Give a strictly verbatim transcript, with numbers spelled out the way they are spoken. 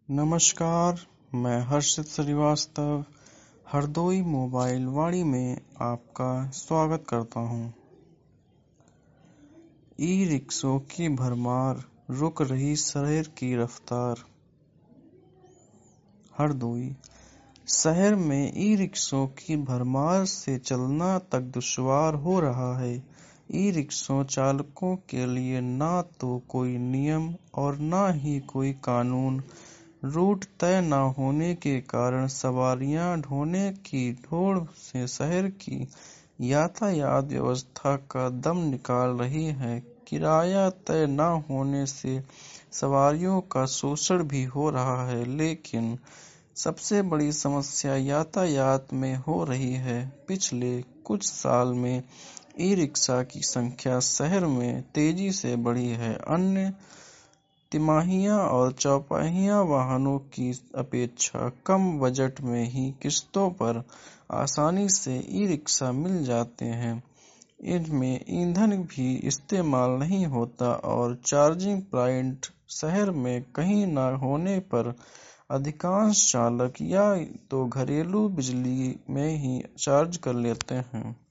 नमस्कार, मैं हर्षित श्रीवास्तव हरदोई मोबाइल वाणी में आपका स्वागत करता हूं। ई रिक्शों की भरमार, रुक रही शहर की रफ्तार। हरदोई शहर में ई रिक्शों की भरमार से चलना तक दुश्वार हो रहा है। ई रिक्शा चालकों के लिए ना तो कोई नियम और ना ही कोई कानून। रूट तय न होने के कारण सवारियां ढोने की दौड़ से शहर की यातायात व्यवस्था का दम निकाल रही है। किराया तय न होने से सवारियों का शोषण भी हो रहा है, लेकिन सबसे बड़ी समस्या यातायात में हो रही है। पिछले कुछ साल में ई रिक्शा की संख्या शहर में तेजी से बढ़ी है। अन्य तिमाहिया और चौपाहिया वाहनों की अपेक्षा कम बजट में ही किस्तों पर आसानी से ई रिक्शा मिल जाते हैं। इनमें ईंधन भी इस्तेमाल नहीं होता और चार्जिंग पॉइंट शहर में कहीं न होने पर अधिकांश चालक या तो घरेलू बिजली में ही चार्ज कर लेते हैं।